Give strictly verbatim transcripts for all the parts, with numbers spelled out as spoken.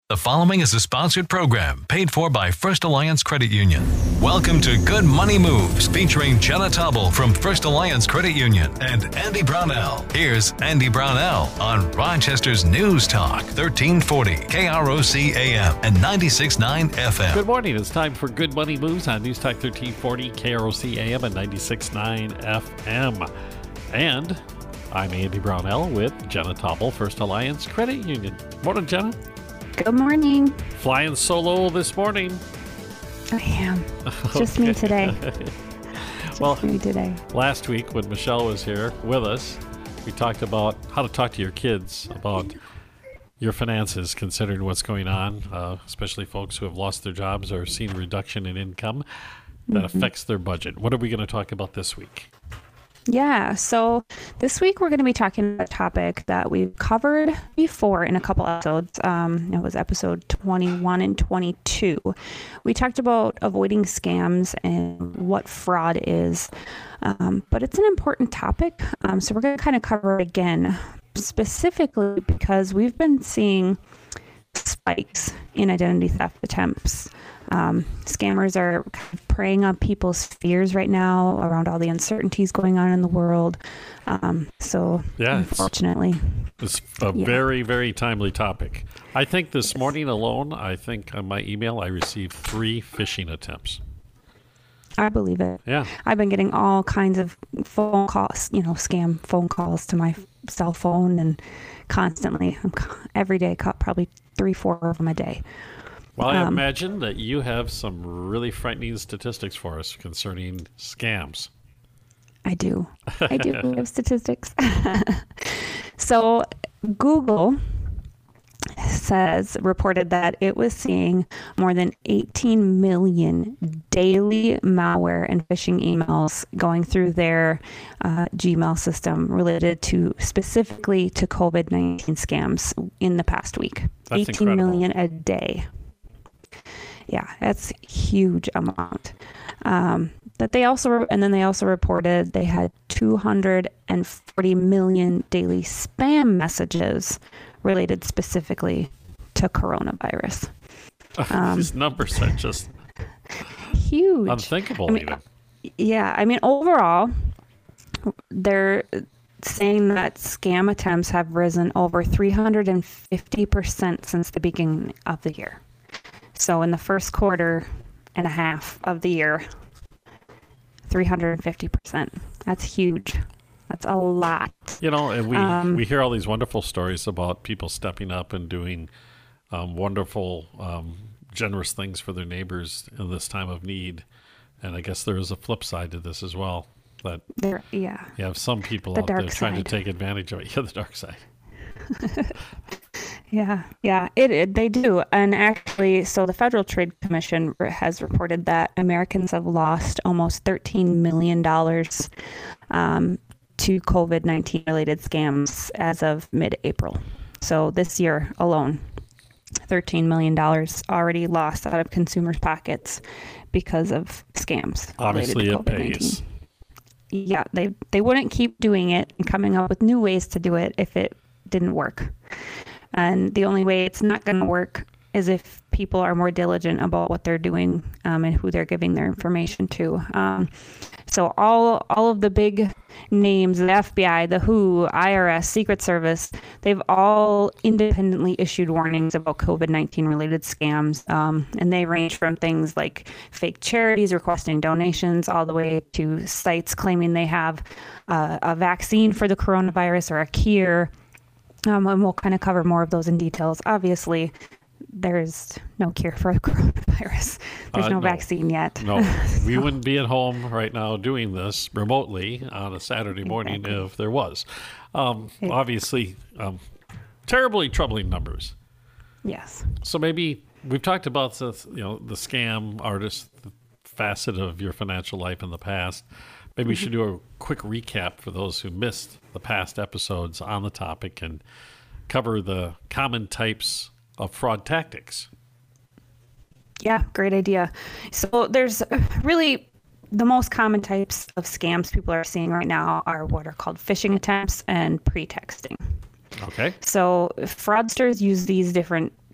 The following is a sponsored program paid for by First Alliance Credit Union. Welcome to Good Money Moves, featuring Jenna Tobble from First Alliance Credit Union and Andy Brownell. Here's Andy Brownell on Rochester's News Talk, thirteen forty K R O C A M and ninety-six point nine F M. Good morning. It's time for Good Money Moves on News Talk thirteen forty K R O C A M and ninety-six point nine F M. And I'm Andy Brownell with Jenna Tobble, First Alliance Credit Union. Morning, Jenna. Good morning. Flying solo this morning. I am. Just me today. Just well, me today. Last week when Michelle was here with us, we talked about how to talk to your kids about your finances, considering what's going on, uh, especially folks who have lost their jobs or seen a reduction in income that mm-hmm. affects their budget. What are we going to talk about this week? Yeah, so this week we're going to be talking about a topic that we've covered before in a couple episodes. Um, it was episode twenty-one and twenty-two. We talked about avoiding scams and what fraud is, um, but it's an important topic. Um, so we're going to kind of cover it again, specifically because we've been seeing spikes in identity theft attempts. Um, scammers are kind of preying on people's fears right now around all the uncertainties going on in the world. Um, so, yeah, unfortunately, it's, it's a yeah. very, very timely topic. I think this morning alone, I think on my email, I received three phishing attempts. I believe it. Yeah. I've been getting all kinds of phone calls, you know, scam phone calls to my cell phone, and constantly, I'm every day, probably three, four of them a day. Well, I um, imagine that you have some really frightening statistics for us concerning scams. I do. I do have statistics. So Google says, reported that it was seeing more than eighteen million daily malware and phishing emails going through their uh, Gmail system related to specifically to COVID nineteen scams in the past week. That's eighteen incredible. Million a day. Yeah, that's a huge amount. Um, that they also, and then they also reported they had two hundred forty million daily spam messages related specifically to coronavirus. Um, These numbers are just huge, unthinkable. I mean, even. Yeah, I mean, overall, they're saying that scam attempts have risen over three hundred fifty percent since the beginning of the year. So in the first quarter and a half of the year, three hundred fifty percent. That's huge. That's a lot. You know, and we, um, we hear all these wonderful stories about people stepping up and doing um, wonderful, um, generous things for their neighbors in this time of need. And I guess there is a flip side to this as well. That there, yeah. You have some people the out there side. trying to take advantage of it. Yeah, the dark side. Yeah, yeah, it, it they do. And actually, so the Federal Trade Commission has reported that Americans have lost almost thirteen million dollars um, to COVID nineteen related scams as of mid-April. So this year alone, thirteen million dollars already lost out of consumers' pockets because of scams. Obviously, it pays. Yeah, they, they wouldn't keep doing it and coming up with new ways to do it if it didn't work. And the only way it's not going to work is if people are more diligent about what they're doing um, and who they're giving their information to. Um, so all all of the big names, the F B I, the W H O, I R S, Secret Service, they've all independently issued warnings about COVID nineteen related scams. Um, and they range from things like fake charities requesting donations all the way to sites claiming they have uh, a vaccine for the coronavirus or a cure. Um, and we'll kind of cover more of those in details. Obviously, there's no cure for coronavirus. There's uh, no, no vaccine yet. No, we wouldn't be at home right now doing this remotely on a Saturday morning exactly. if there was. Um, yeah. Obviously, um, terribly troubling numbers. Yes. So maybe we've talked about the, you know, the scam artist facet of your financial life in the past. Maybe we should do a quick recap for those who missed the past episodes on the topic and cover the common types of fraud tactics. Yeah, great idea. So there's really the most common types of scams people are seeing right now are what are called phishing attempts and pretexting. Okay. So fraudsters use these different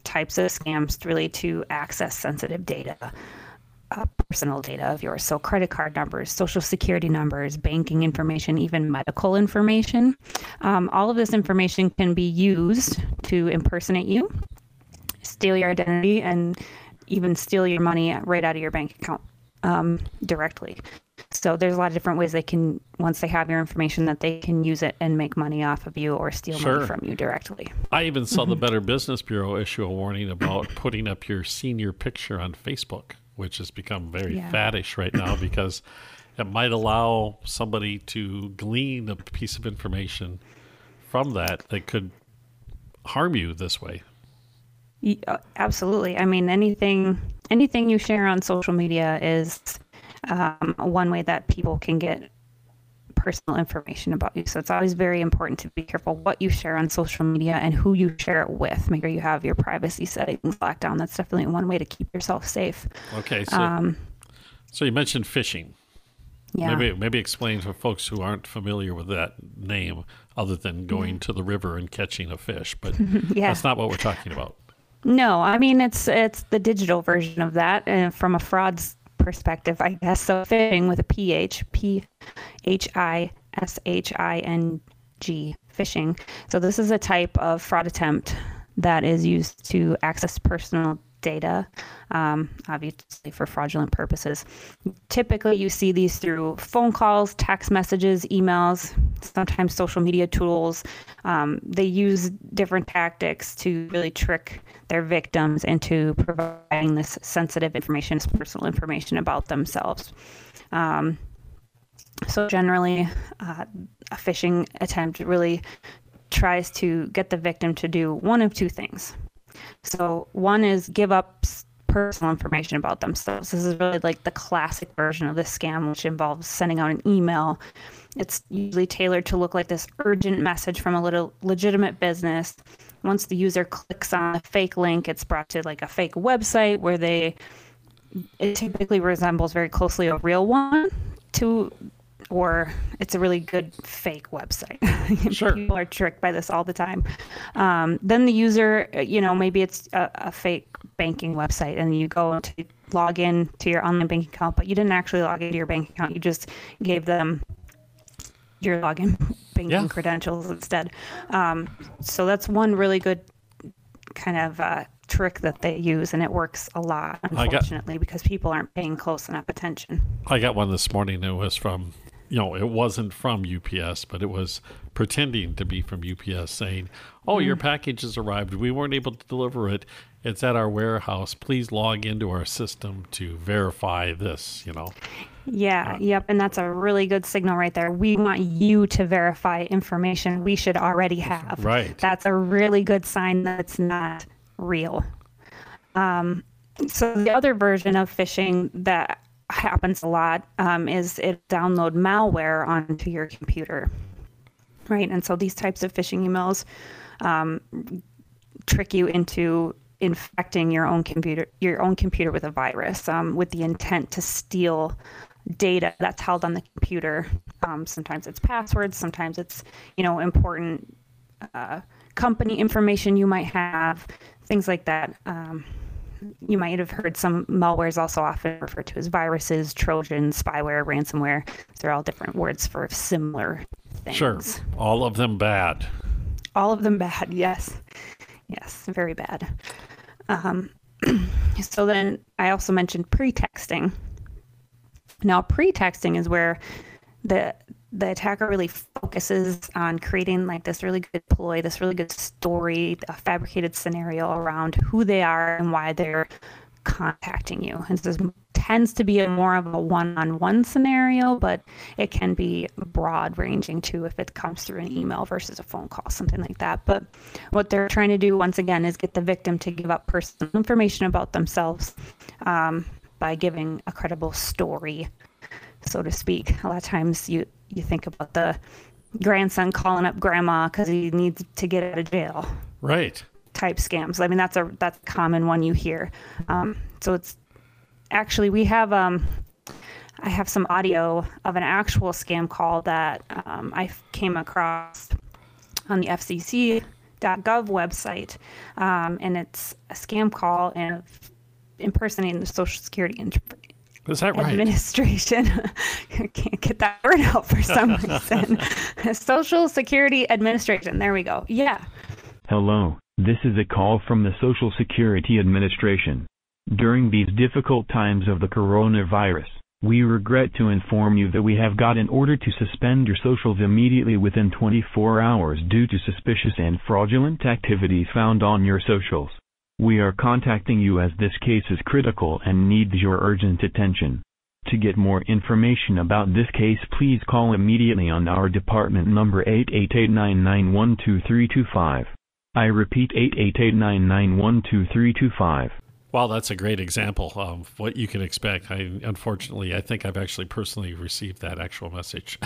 types of scams really to access sensitive data, uh, personal data of yours. So credit card numbers, social security numbers, banking information, even medical information. Um, all of this information can be used to impersonate you, steal your identity, and even steal your money right out of your bank account um, directly. So there's a lot of different ways they can, once they have your information, that they can use it and make money off of you or steal Sure. money from you directly. I even saw the Better Business Bureau issue a warning about putting up your senior picture on Facebook, which has become very Yeah. faddish right now because it might allow somebody to glean a piece of information from that that could harm you this way. Y- uh, Absolutely. I mean, anything anything you share on social media is um, one way that people can get personal information about you. So it's always very important to be careful what you share on social media and who you share it with. Make sure you have your privacy settings locked down. That's definitely one way to keep yourself safe. Okay, so Um, so you mentioned phishing. yeah. Maybe maybe explain for folks who aren't familiar with that name, other than going to the river and catching a fish. But Yeah. that's not what we're talking about. No, I mean, it's it's the digital version of that, and from a fraud's perspective, I guess. So phishing with a P H, P H I S H I N G, phishing. So this is a type of fraud attempt that is used to access personal data, um, obviously for fraudulent purposes. Typically, you see these through phone calls, text messages, emails, sometimes social media tools. Um, they use different tactics to really trick their victims into providing this sensitive information, this personal information about themselves. Um, so generally, uh, a phishing attempt really tries to get the victim to do one of two things. So one is give up s- personal information about themselves. This is really like the classic version of this scam, which involves sending out an email. It's usually tailored to look like this urgent message from a little legitimate business. Once the user clicks on the fake link, it's brought to like a fake website where they, it typically resembles very closely a real one to, or it's a really good fake website. Sure. People are tricked by this all the time. Um, then the user, uh, you know, maybe it's a, a fake banking website and you go to log in to your online bank account, but you didn't actually log into your bank account. You just gave them your login banking Yeah. credentials instead. Um, so that's one really good kind of uh, trick that they use, and it works a lot, I got- unfortunately, because people aren't paying close enough attention. I got one this morning. It was from, you know, it wasn't from U P S, but it was pretending to be from U P S saying, oh, your package has arrived. We weren't able to deliver it. It's at our warehouse. Please log into our system to verify this, you know. Yeah, yep, and that's a really good signal right there. We want you to verify information we should already have. Right. That's a really good sign that it's not real. Um, so the other version of phishing that happens a lot um, is it download malware onto your computer, right? And so these types of phishing emails um, trick you into infecting your own computer, your own computer with a virus, um, with the intent to steal data that's held on the computer. Um, sometimes it's passwords, sometimes it's, you know, important uh, company information you might have, things like that. Um, you might have heard some malware is also often referred to as viruses, Trojans, spyware, ransomware. They're all different words for similar things. Sure. All of them bad. All of them bad, yes. Yes, very bad. Um, so then I also mentioned pretexting. Now, pretexting is where the the attacker really focuses on creating like this really good ploy, this really good story, a fabricated scenario around who they are and why they're contacting you. And this tends to be a more of a one-on-one scenario, but it can be broad ranging too if it comes through an email versus a phone call, something like that. But what they're trying to do once again is get the victim to give up personal information about themselves um, by giving a credible story, so to speak. A lot of times you, you think about the grandson calling up grandma because he needs to get out of jail. Right. Type scams. I mean, that's a that's a common one you hear. Um, so it's actually we have um, I have some audio of an actual scam call that um, I came across on the F C C .gov website, um, and it's a scam call and impersonating the Social Security in- Is that right? Administration. I can't get that word out for some reason. Social Security Administration. There we go. Yeah. Hello, this is a call from the Social Security Administration. During these difficult times of the coronavirus, we regret to inform you that we have got an order to suspend your socials immediately within twenty-four hours due to suspicious and fraudulent activities found on your socials. We are contacting you as this case is critical and needs your urgent attention. To get more information about this case, please call immediately on our department number eight eight eight, nine nine one, two three two five. I repeat, eight eight eight, nine nine one, two three two five. Wow, that's a great example of what you can expect. I, unfortunately, I think I've actually personally received that actual message.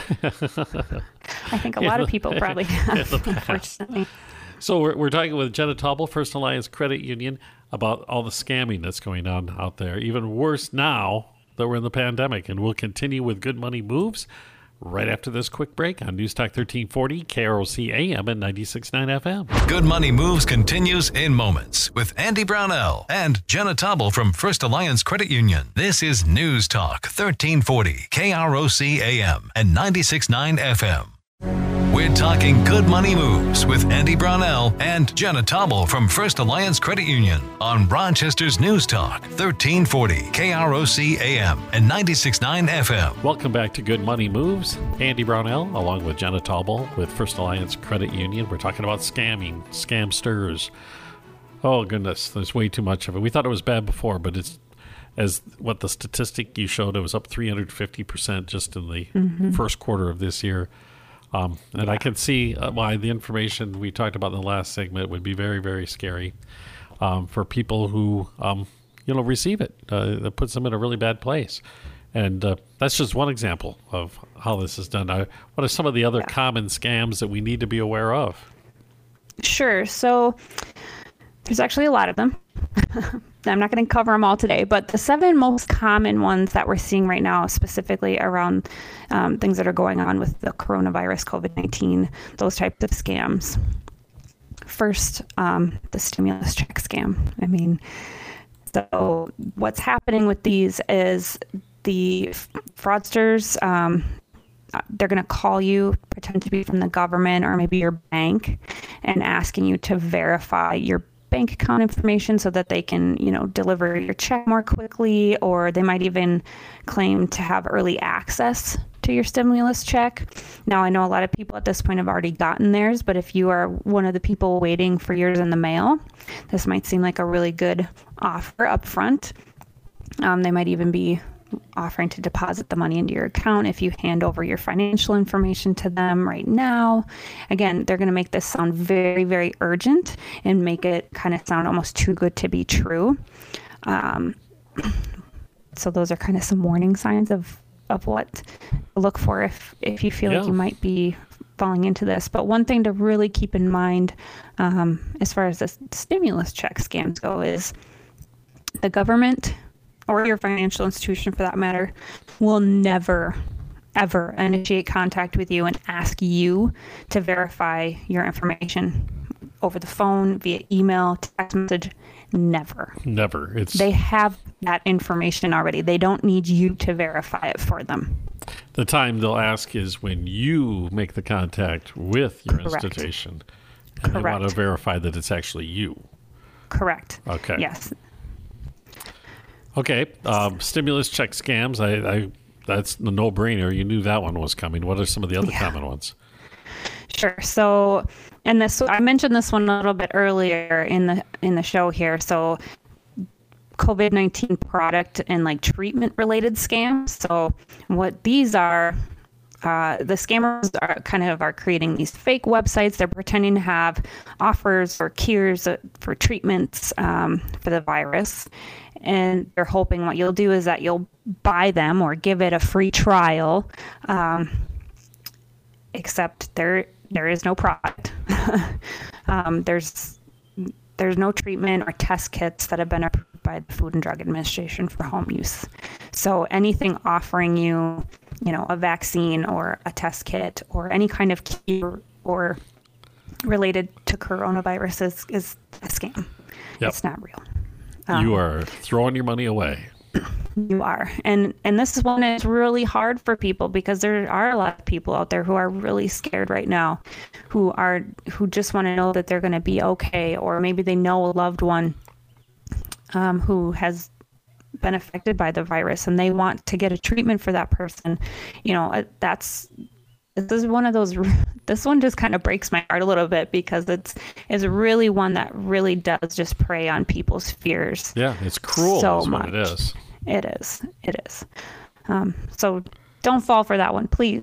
I think a lot of people probably have, unfortunately. So we're, we're talking with Jenna Tauble, First Alliance Credit Union, about all the scamming that's going on out there. Even worse now that we're in the pandemic. And we'll continue with Good Money Moves right after this quick break on News Talk thirteen forty, K R O C A M and ninety-six point nine F M. Good Money Moves continues in moments with Andy Brownell and Jenna Tauble from First Alliance Credit Union. This is News Talk thirteen forty, K R O C A M and ninety-six point nine F M. We're talking Good Money Moves with Andy Brownell and Jenna Tauble from First Alliance Credit Union on Rochester's News Talk thirteen forty, K R O C A M and ninety-six point nine F M. Welcome back to Good Money Moves. Andy Brownell along with Jenna Tauble with First Alliance Credit Union. We're talking about scamming, scamsters. Oh, goodness, there's way too much of it. We thought it was bad before, but it's, as what the statistic you showed, it was up three hundred fifty percent just in the mm-hmm. first quarter of this year. Um, and I can see uh, why the information we talked about in the last segment would be very, very scary um, for people who, um, you know, receive it. Uh, it puts them in a really bad place. And uh, that's just one example of how this is done. Uh, what are some of the other yeah. common scams that we need to be aware of? Sure. So there's actually a lot of them. I'm not going to cover them all today, but the seven most common ones that we're seeing right now, specifically around um, things that are going on with the coronavirus, COVID nineteen, those types of scams. First, um, the stimulus check scam. I mean, so what's happening with these is the fraudsters, um, they're going to call you, pretend to be from the government or maybe your bank, and asking you to verify your bank account information so that they can, you know, deliver your check more quickly, or they might even claim to have early access to your stimulus check. Now, I know a lot of people at this point have already gotten theirs, but if you are one of the people waiting for yours in the mail, this might seem like a really good offer up front. Um, they might even be offering to deposit the money into your account if you hand over your financial information to them right now. Again, they're going to make this sound very, very urgent and make it kind of sound almost too good to be true. Um, so those are kind of some warning signs of, of what to look for if, if you feel yeah. like you might be falling into this. But one thing to really keep in mind um, as far as the stimulus check scams go is the government, or your financial institution for that matter, will never, ever initiate contact with you and ask you to verify your information over the phone, via email, text message. Never. Never. It's They have that information already. They don't need you to verify it for them. The time they'll ask is when you make the contact with your Correct. institution. And Correct. they want to verify that it's actually you. Correct. Okay. Yes. Okay, um, stimulus check scams. I, I that's the no-brainer. You knew that one was coming. What are some of the other yeah. common ones? Sure. So, and this I mentioned this one a little bit earlier in the in the show here. So, COVID nineteen product and like treatment related scams. So, what these are. Uh, the scammers are kind of are creating these fake websites. They're pretending to have offers or cures for treatments um, for the virus. And they're hoping what you'll do is that you'll buy them or give it a free trial. Um, except there there is no product. um, there's there's no treatment or test kits that have been approved by the Food and Drug Administration for home use. So anything offering you, you know, a vaccine or a test kit or any kind of cure or related to coronavirus is, is a scam. Yep. It's not real. You are throwing your money away. You are. And and this is one that's really hard for people because there are a lot of people out there who are really scared right now, who are who just want to know that they're going to be okay, or maybe they know a loved one um, who has been affected by the virus and they want to get a treatment for that person. You know, that's this is one of those this one just kind of breaks my heart a little bit because it's is really one that really does just prey on people's fears. Yeah, it's cruel. So is much. What it is. It is. It is. Um, so don't fall for that one, please.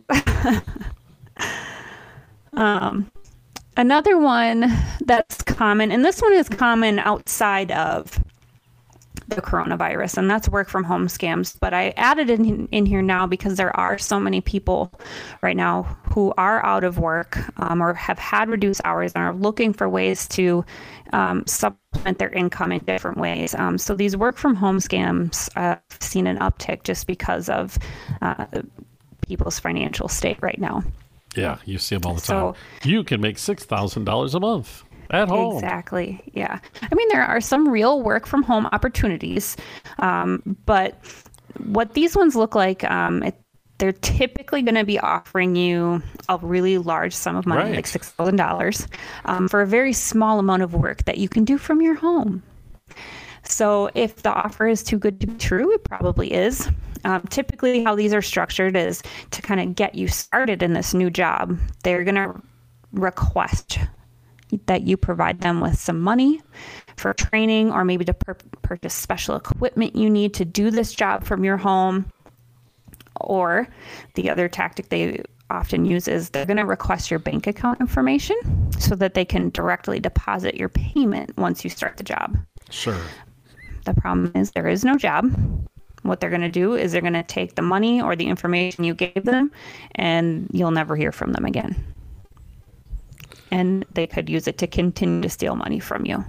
um, another one that's common, and this one is common outside of the coronavirus, and that's work from home scams. But I added it in, in here now because there are so many people right now who are out of work um, or have had reduced hours and are looking for ways to um, supplement their income in different ways. Um, so these work from home scams uh, have seen an uptick just because of uh, people's financial state right now. Yeah, you see them all the So- time. You can make six thousand dollars a month at home. Exactly. Yeah. I mean, there are some real work from home opportunities, um, but what these ones look like, um, it, they're typically going to be offering you a really large sum of money, Right. like six thousand dollars, um, for a very small amount of work that you can do from your home. So if the offer is too good to be true, it probably is. Um, typically, how these are structured is to kind of get you started in this new job. They're going to request that you provide them with some money for training, or maybe to pur- purchase special equipment you need to do this job from your home. Or the other tactic they often use is they're going to request your bank account information so that they can directly deposit your payment once you start the job. Sure. The problem is there is no job. What they're going to do is they're going to take the money or the information you gave them, and you'll never hear from them again. And they could use it to continue to steal money from you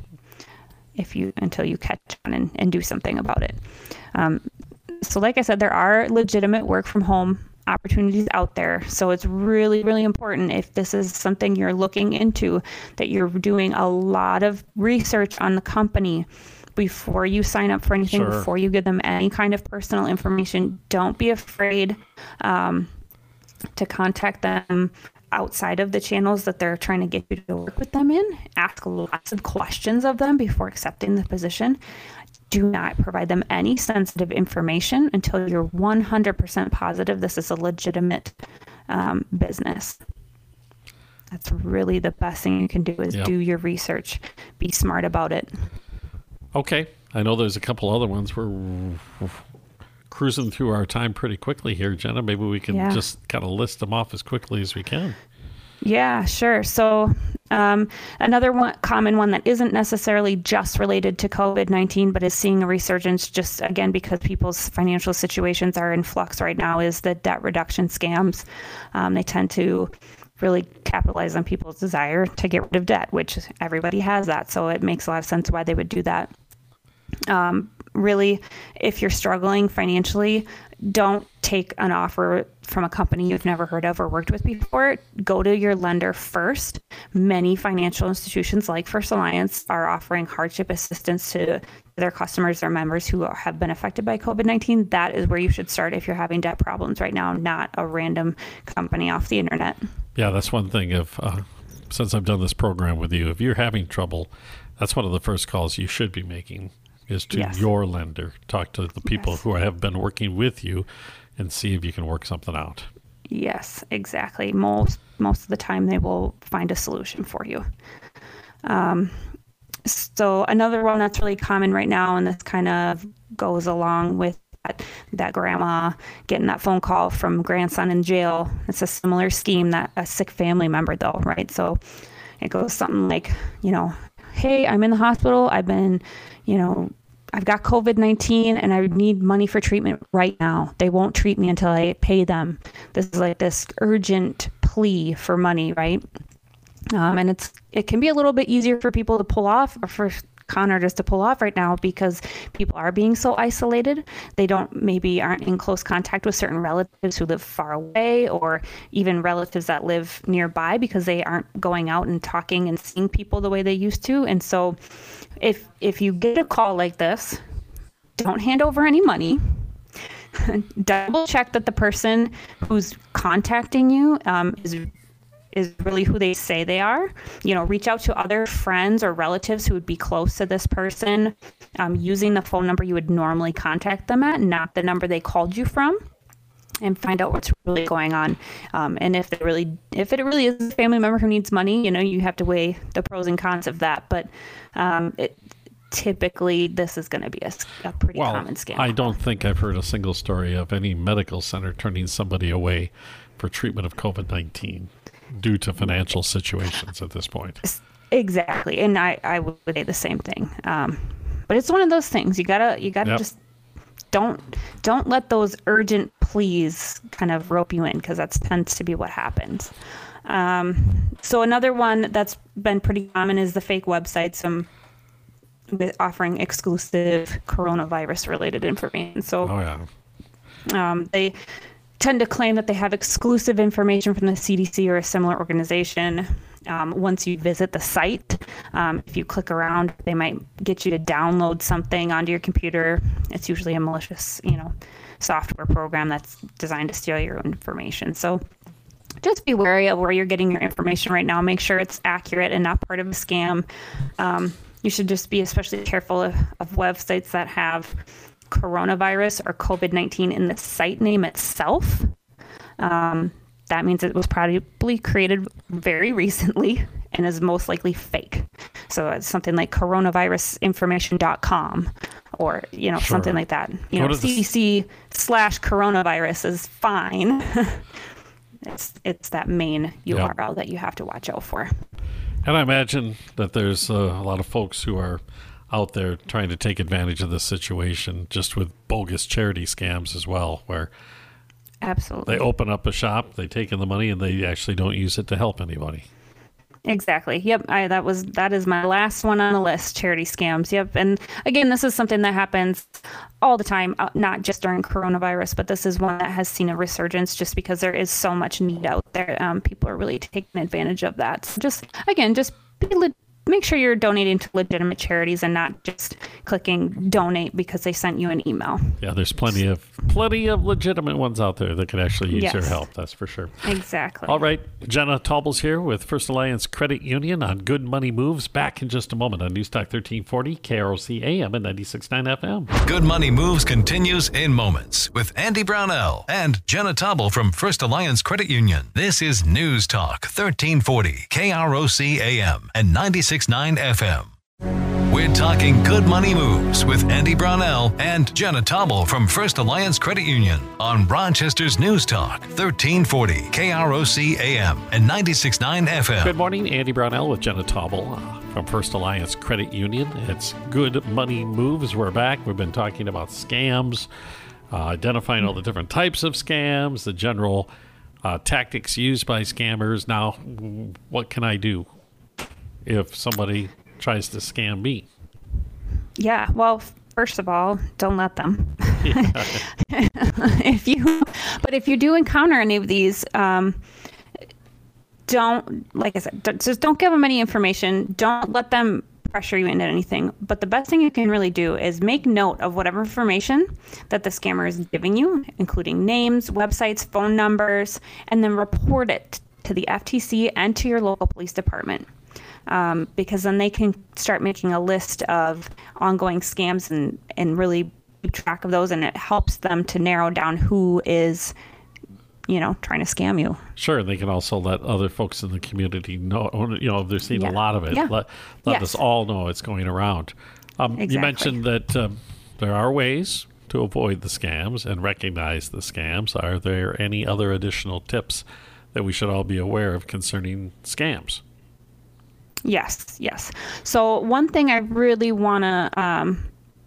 if you until you catch on and, and do something about it. Um, so like I said, there are legitimate work from home opportunities out there. So it's really, really important, if this is something you're looking into, that you're doing a lot of research on the company before you sign up for anything, Sure. before you give them any kind of personal information. Don't be afraid um, to contact them outside of the channels that they're trying to get you to work with them in. Ask lots of questions of them before accepting the position. Do not provide them any sensitive information until you're one hundred percent positive this is a legitimate um, business. That's really the best thing you can do, is Yep. do your research. Be smart about it. Okay. I know there's a couple other ones. We're cruising through our time pretty quickly here, Jenna. Maybe we can Yeah. just kind of list them off as quickly as we can. Yeah, sure. So um, another one, common one that isn't necessarily just related to COVID nineteen, but is seeing a resurgence just, again, because people's financial situations are in flux right now, is the debt reduction scams. Um, they tend to really capitalize on people's desire to get rid of debt, which everybody has that. So it makes a lot of sense why they would do that. Um, really, if you're struggling financially, don't take an offer from a company you've never heard of or worked with before. Go to your lender first. Many financial institutions like First Alliance are offering hardship assistance to their customers or members who have been affected by COVID nineteen. That is where you should start if you're having debt problems right now, not a random company off the internet. Yeah, that's one thing. If uh, since I've done this program with you, if you're having trouble, that's one of the first calls you should be making, is to Yes. your lender. Talk to the people Yes. who have been working with you and see if you can work something out. Yes, exactly. Most most of the time they will find a solution for you. Um, so another one that's really common right now, and this kind of goes along with that, that grandma getting that phone call from grandson in jail. It's a similar scheme, that a sick family member though, right? So it goes something like, you know, hey, I'm in the hospital. I've been, you know, I've got COVID nineteen and I need money for treatment right now. They won't treat me until I pay them. This is like this urgent plea for money, right? Um, and it's it can be a little bit easier for people to pull off, or for con artists to pull off right now because people are being so isolated. They don't maybe aren't in close contact with certain relatives who live far away, or even relatives that live nearby because they aren't going out and talking and seeing people the way they used to. And so if if you get a call like this, don't hand over any money. Double check that the person who's contacting you um, is is really who they say they are. You know, reach out to other friends or relatives who would be close to this person, um, using the phone number you would normally contact them at, not the number they called you from, and find out what's really going on. Um, and if it really, if it really is a family member who needs money, you know, you have to weigh the pros and cons of that. But um, it, typically, this is going to be a, a pretty well, common scam. I don't think I've heard a single story of any medical center turning somebody away for treatment of COVID nineteen due to financial situations at this point. Exactly. And I, I would say the same thing. Um, but it's one of those things. You gotta you gotta yep. just don't don't let those urgent pleas kind of rope you in, because that tends to be what happens. Um, so another one that's been pretty common is the fake websites um, with offering exclusive coronavirus related information. So oh, yeah. um, they tend to claim that they have exclusive information from the C D C or a similar organization. Um, once you visit the site, um, if you click around, they might get you to download something onto your computer. It's usually a malicious, you know, software program that's designed to steal your information. So just be wary of where you're getting your information right now. Make sure it's accurate and not part of a scam. Um, you should just be especially careful of, of websites that have coronavirus or COVID nineteen in the site name itself. Um, that means it was probably created very recently and is most likely fake. So it's something like coronavirus information dot com or, you know, sure. something like that. You Go know, C D C the... slash coronavirus is fine. it's it's that main U R L yep. that you have to watch out for. And I imagine that there's uh, a lot of folks who are out there trying to take advantage of this situation, just with bogus charity scams as well, where absolutely they open up a shop, they take in the money, and they actually don't use it to help anybody. Exactly. Yep. I, that was that is my last one on the list, charity scams. Yep. And again, this is something that happens all the time, uh, not just during coronavirus, but this is one that has seen a resurgence just because there is so much need out there. Um, people are really taking advantage of that. So just, again, just be le- make sure you're donating to legitimate charities and not just clicking donate because they sent you an email. Yeah, there's plenty of plenty of legitimate ones out there that could actually use yes. your help. That's for sure. Exactly. All right. Jenna Taubel's here with First Alliance Credit Union on Good Money Moves. Back in just a moment on Newstalk thirteen forty, K R O C A M and ninety-six point nine F M. Good Money Moves continues in moments with Andy Brownell and Jenna Taubel from First Alliance Credit Union. This is News Talk thirteen forty, K R O C A M and ninety-six point nine F M. We're talking good money moves with Andy Brownell and Jenna Taubel from First Alliance Credit Union on Rochester's News Talk thirteen forty, K R O C A M and ninety-six point nine F M. Good morning, Andy Brownell with Jenna Taubel uh, from First Alliance Credit Union. It's Good Money Moves. We're back. We've been talking about scams, uh, identifying all the different types of scams, the general uh, tactics used by scammers. Now, what can I do if somebody tries to scam me? Yeah, well, first of all, don't let them. if you, but if you do encounter any of these, um, don't, like I said, don't, just don't give them any information. Don't let them pressure you into anything. But the best thing you can really do is make note of whatever information that the scammer is giving you, including names, websites, phone numbers, and then report it to the F T C and to your local police department. Um, because then they can start making a list of ongoing scams and, and really keep track of those, and it helps them to narrow down who is, you know, trying to scam you. Sure, they can also let other folks in the community know, you know, if they're seeing yeah. a lot of it, yeah. let, let yes. us all know it's going around. Um, exactly. You mentioned that um, there are ways to avoid the scams and recognize the scams. Are there any other additional tips that we should all be aware of concerning scams? Yes, yes. So one thing I really want to um,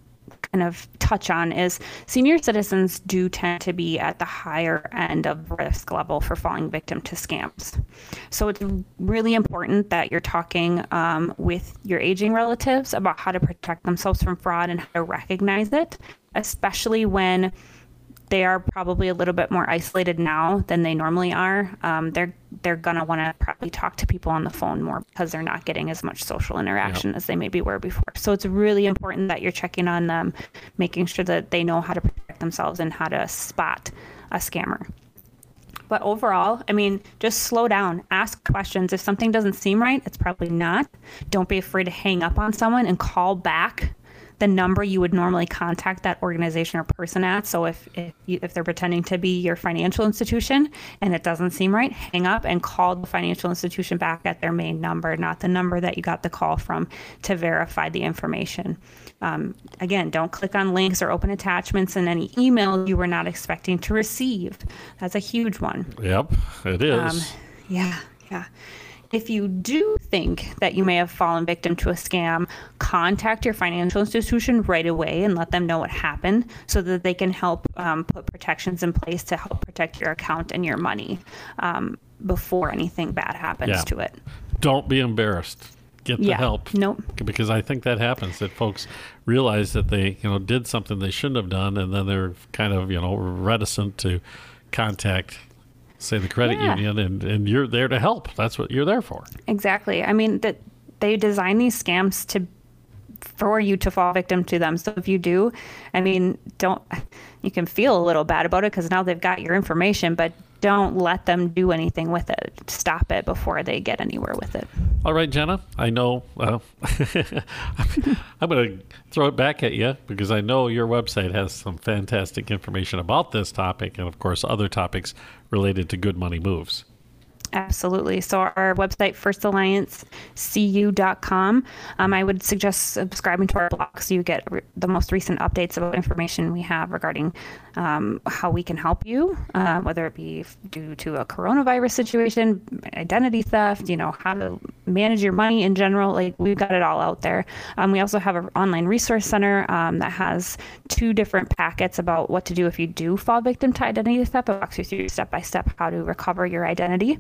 kind of touch on is senior citizens do tend to be at the higher end of risk level for falling victim to scams. So it's really important that you're talking um, with your aging relatives about how to protect themselves from fraud and how to recognize it, especially when they are probably a little bit more isolated now than they normally are. Um, they're they're gonna want to probably talk to people on the phone more because they're not getting as much social interaction yep. as they maybe were before. So it's really important that you're checking on them, making sure that they know how to protect themselves and how to spot a scammer. But overall, I mean, just slow down, ask questions. If something doesn't seem right, it's probably not. Don't be afraid to hang up on someone and call back the number you would normally contact that organization or person at. So if if, you, if they're pretending to be your financial institution and it doesn't seem right, hang up and call the financial institution back at their main number, not the number that you got the call from, to verify the information. Um, again, don't click on links or open attachments in any email you were not expecting to receive. That's a huge one. Yep, it is. Um, yeah, yeah. If you do think that you may have fallen victim to a scam, contact your financial institution right away and let them know what happened so that they can help um, put protections in place to help protect your account and your money um, before anything bad happens yeah. to it. Don't be embarrassed. Get the yeah. help. Nope. Because I think that happens, that folks realize that they, you know, did something they shouldn't have done, and then they're kind of, you know, reticent to contact, say, the credit yeah. union, and, and you're there to help. That's what you're there for. Exactly. I mean, that they design these scams to for you to fall victim to them. So if you do, I mean, don't, you can feel a little bad about it because now they've got your information, but don't let them do anything with it. Stop it before they get anywhere with it. All right, Jenna, I know, uh, I'm going to throw it back at you because I know your website has some fantastic information about this topic and, of course, other topics related to good money moves. Absolutely. So our website, first alliance c u dot com. Um, I would suggest subscribing to our blog so you get re- the most recent updates about information we have regarding um, how we can help you, uh, whether it be due to a coronavirus situation, identity theft, you know, how to manage your money in general. Like, we've got it all out there. Um, we also have an online resource center um, that has two different packets about what to do if you do fall victim to identity theft. It walks you through step by step how to recover your identity.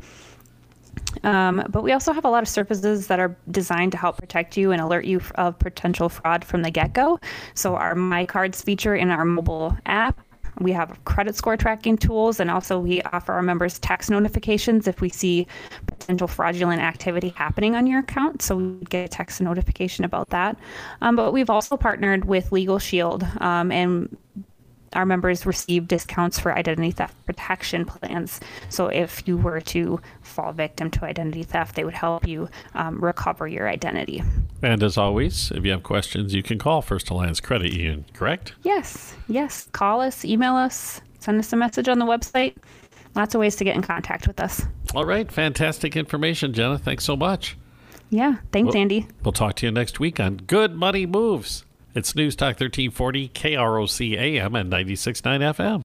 Um, but we also have a lot of services that are designed to help protect you and alert you of potential fraud from the get-go. So our My Cards feature in our mobile app, we have credit score tracking tools, and also we offer our members text notifications if we see potential fraudulent activity happening on your account. So we get a text notification about that. Um, but we've also partnered with Legal Shield, um, and our members receive discounts for identity theft protection plans. So if you were to fall victim to identity theft, they would help you um, recover your identity. And as always, if you have questions, you can call First Alliance Credit Union, correct? Yes, yes. Call us, email us, send us a message on the website. Lots of ways to get in contact with us. All right. Fantastic information, Jenna. Thanks so much. Yeah. Thanks, we'll, Andy. We'll talk to you next week on Good Money Moves. It's News Talk thirteen forty, K R O C A M and ninety-six point nine F M.